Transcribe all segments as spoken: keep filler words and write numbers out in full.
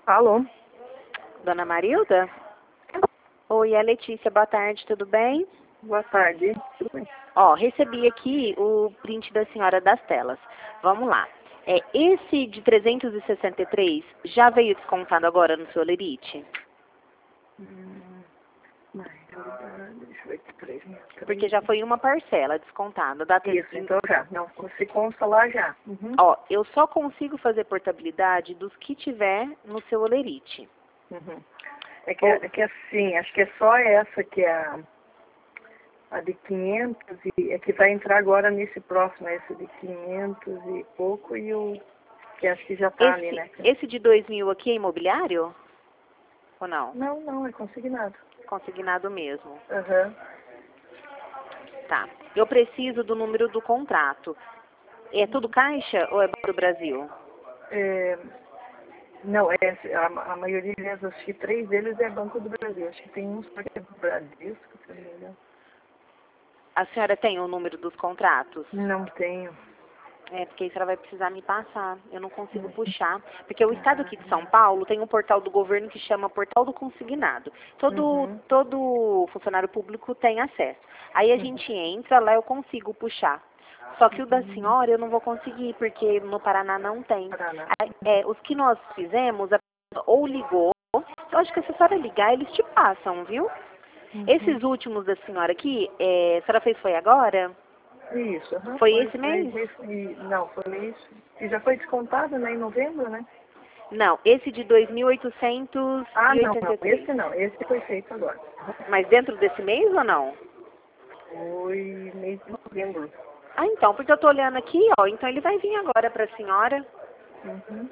Alô? Dona Marilda? Oi, é a Letícia. Boa tarde, tudo bem? Boa tarde. Tudo bem? Ó, recebi aqui o print da senhora das telas. Vamos lá. É, esse de trezentos e sessenta e três já veio descontado agora no seu Lerite? Hum, mas, deixa eu ver aqui, três, Porque já foi uma parcela descontada. Data Isso, de... então já. Não, você consta lá já. Uhum. Ó, eu só consigo fazer portabilidade dos que tiver no seu Olerite. Uhum. É, que, é que assim, acho que é só essa que é a, a de quinhentos e é que vai entrar agora nesse próximo, esse de quinhentos e pouco e o que acho que já tá Esse, ali, né? esse de dois mil aqui é imobiliário? Ou não? Não, não, é consignado. Consignado mesmo. Aham. Tá. Eu preciso do número do contrato. É tudo Caixa ou é Banco do Brasil? É, não, é, a, a maioria deles, acho que três deles é Banco do Brasil. Acho que tem uns que é do Bradesco, se não me engano. A senhora tem o número dos contratos? Não tenho. É, porque aí a senhora vai precisar me passar. Eu não consigo Uhum. puxar. Porque o estado aqui de São Paulo tem um portal do governo que chama Portal do Consignado. Todo, Uhum. todo funcionário público tem acesso. Aí a gente entra, lá eu consigo puxar. Só que o da senhora eu não vou conseguir, porque no Paraná não tem. Paraná. Aí, é, os que nós fizemos, a pessoa ou ligou, eu acho que se a senhora ligar, eles te passam, viu? Uhum. Esses últimos da senhora aqui, é, a senhora fez foi agora? Isso, uhum. Foi foi, esse foi, mês? foi, não, foi isso. E já foi descontado, né, em novembro, né? Não, esse de dois mil oitocentos Ah, e não, oitenta não, e três. esse não, esse foi feito agora. Mas dentro desse mês ou não? Foi mês de novembro. Ah, então, porque eu tô olhando aqui, ó, então ele vai vir agora pra senhora. Uhum.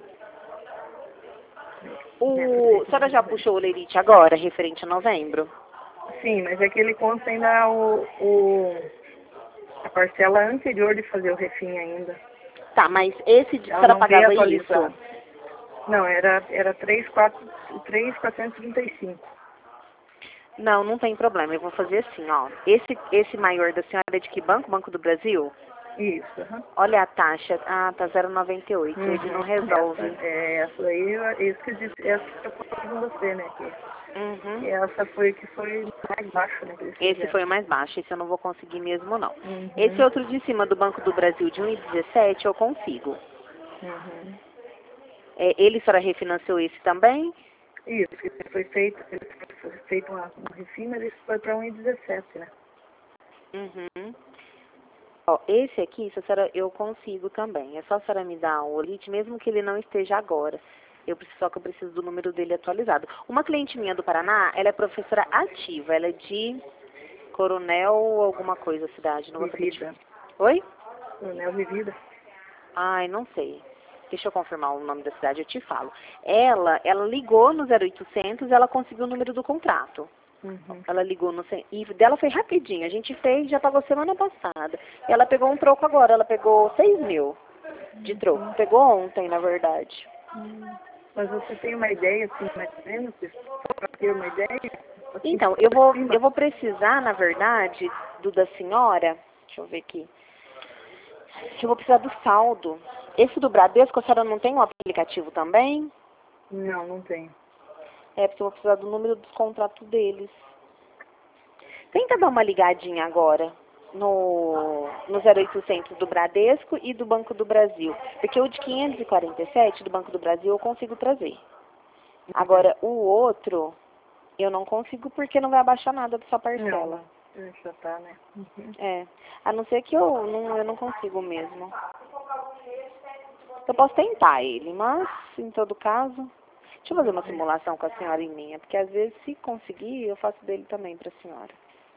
É, foi O, a feito em senhora já novembro. puxou o lerite agora, referente a novembro? Sim, mas é que ele consta ainda o, o, a parcela anterior de fazer o refim ainda. Tá, mas esse, de- a Ela senhora não veio pagava isso? atualizada. Não, era, era três mil quatrocentos e trinta e cinco. Não, não tem problema, eu vou fazer assim, ó. Esse, esse maior da senhora é de que banco? Banco do Brasil? Isso, aham. Olha a taxa, ah, tá zero vírgula noventa e oito, ele não Uhum. resolve. Essa, é, essa aí, é isso que eu disse, essa que eu falei com você, né? Que, Uhum. que essa foi que foi mais baixo, né? Que eles Esse fizeram. foi o mais baixo, esse eu não vou conseguir mesmo não. Esse Uhum. outro de cima do Banco do Brasil de um e dezessete eu consigo. Uhum. É, ele, a senhora refinanciou esse também? Isso, que foi feito, foi feito uma, uma refim, mas isso foi para um e dezessete, né? Uhum. Ó, esse aqui, se a senhora, eu consigo também. É só a senhora me dar o olite, mesmo que ele não esteja agora. Eu preciso, só que eu preciso do número dele atualizado. Uma cliente minha do Paraná, ela é professora ativa, ela é de Coronel alguma coisa, cidade, não vou saber te... Vivida. Oi? Coronel Vivida. Ai, não sei. Deixa eu confirmar o nome da cidade, eu te falo. Ela, ela ligou no zero oitocentos, ela conseguiu o número do contrato. Uhum. Ela ligou no cem- e dela foi rapidinho. A gente fez, já pagou semana passada. Ela pegou um troco agora, ela pegou seis mil de troco. Uhum. Pegou ontem, na verdade. Hum. Mas você tem uma ideia, assim, mais ou menos, para ter uma ideia? Assim, Então, eu por vou, cima? eu vou precisar, na verdade, do da senhora. Deixa eu ver aqui. Eu vou precisar do saldo. Esse do Bradesco, a senhora não tem um aplicativo também? Não, não tem. É, porque eu vou precisar do número dos contratos deles. Tenta dar uma ligadinha agora no, no zero oitocentos do Bradesco e do Banco do Brasil. Porque o de quinhentos e quarenta e sete do Banco do Brasil eu consigo trazer. Agora, o outro, eu não consigo porque não vai abaixar nada da sua Não, parcela. não. Já tá, né? Uhum. É. A não ser que eu não, eu não consigo mesmo. Eu posso tentar ele, mas, em todo caso... Deixa eu fazer uma simulação com a senhora em linha, porque às vezes, se conseguir, eu faço dele também para a senhora.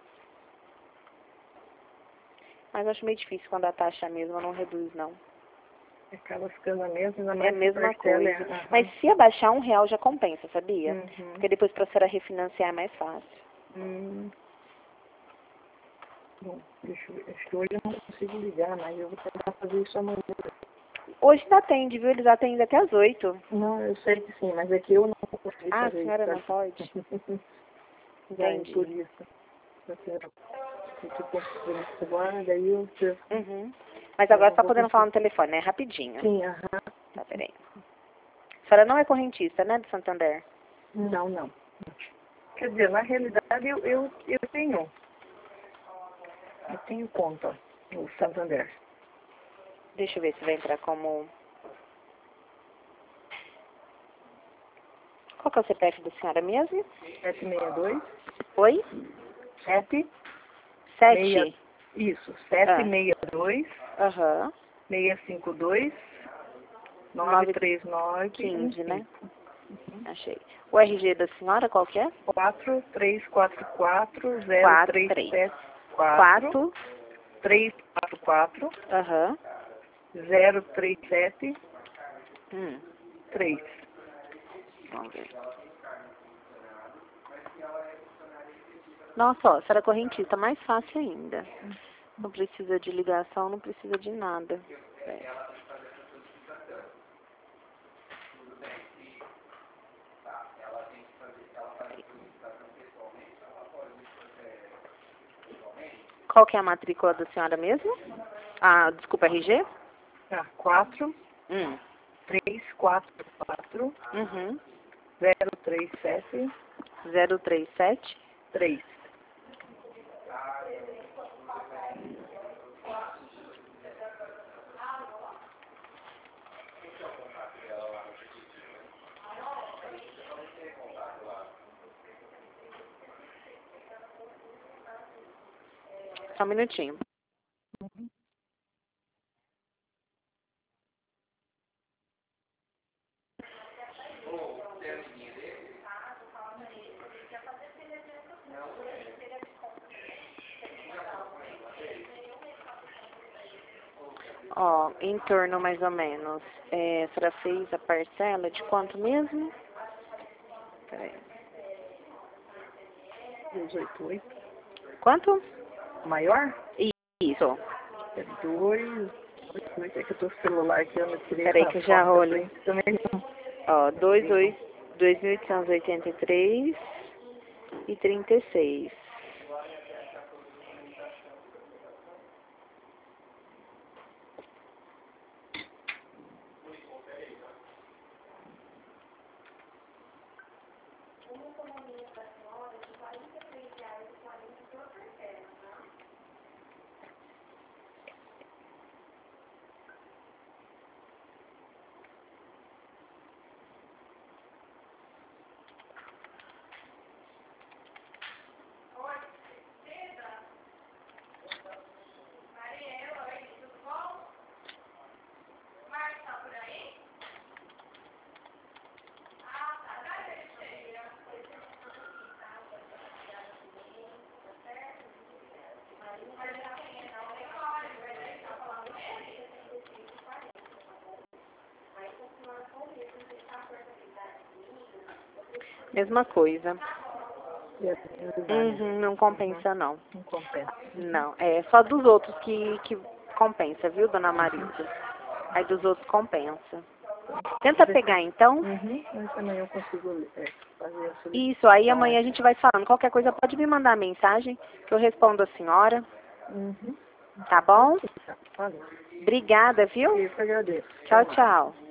Mas acho meio difícil quando a taxa mesma não reduz, não. Acaba ficando a mesma, ainda É a mais que mesma parcela coisa. é... aham. Mas se abaixar um real já compensa, sabia? Uhum. Porque depois para a senhora refinanciar é mais fácil. Hum. Bom, deixa eu ver. Acho que hoje eu não consigo ligar, mas eu vou tentar fazer isso amanhã. Hoje ainda atende, viu? Eles atendem até às oito. Não, eu sei que sim, mas é que eu não consigo Ah, a fazer isso, senhora não sabe? pode? Daí, por Entendi. isso. Eu quero eu tô construindo isso agora, daí eu, eu Uhum. Mas eu agora não você tá vou podendo falar conseguir. no telefone, né? Rapidinho. Sim, aham. Tá, peraí. A senhora não é correntista, né, do Santander? Não, não. Quer dizer, na realidade eu, eu, eu tenho. Eu tenho conta no Santander. Deixa eu ver se vai entrar como... Qual que é o C P F da senhora mesmo? sete seis dois. Oi? sete. Sete? Meia, isso, sete seis dois. Aham. seis cinco dois. nove três nove. quinze, né? Achei. O R G da senhora qual que é? quatro três quatro quatro zero três sete quatro. três quatro quatro. Aham. zero três sete. Hum. três. Vamos ver. Nossa, ó, será correntista, mais fácil ainda. Não precisa de ligação, não precisa de nada. É. Qual que é a matrícula da senhora mesmo? Ah, desculpa, R G? Tá, quatro. Hum. três quatro quatro. Uhum. zero três sete. zero três sete. três. Só um minutinho. Uhum. Ó, em torno mais ou menos. É, a senhora fez a parcela de quanto mesmo? Peraí. dezoito oito. Quanto? Maior? Isso. É dois. É que eu tô com o celular aqui, eu não tirei. Peraí que eu já olho. Também não. Ó, dois mil oitocentos e oitenta e três e trinta e seis. Mesma coisa. Uhum, não compensa não. Não compensa. Não, é só dos outros que, que compensa, viu, dona Marilda? Aí dos outros compensa. Tenta pegar então. Uhum. Mas também eu consigo é, fazer a Isso, aí amanhã a gente vai falando. Qualquer coisa pode me mandar mensagem que eu respondo a senhora. Uhum. Tá bom? Tá, valeu. Obrigada, viu? Eu que agradeço. Tchau, tchau.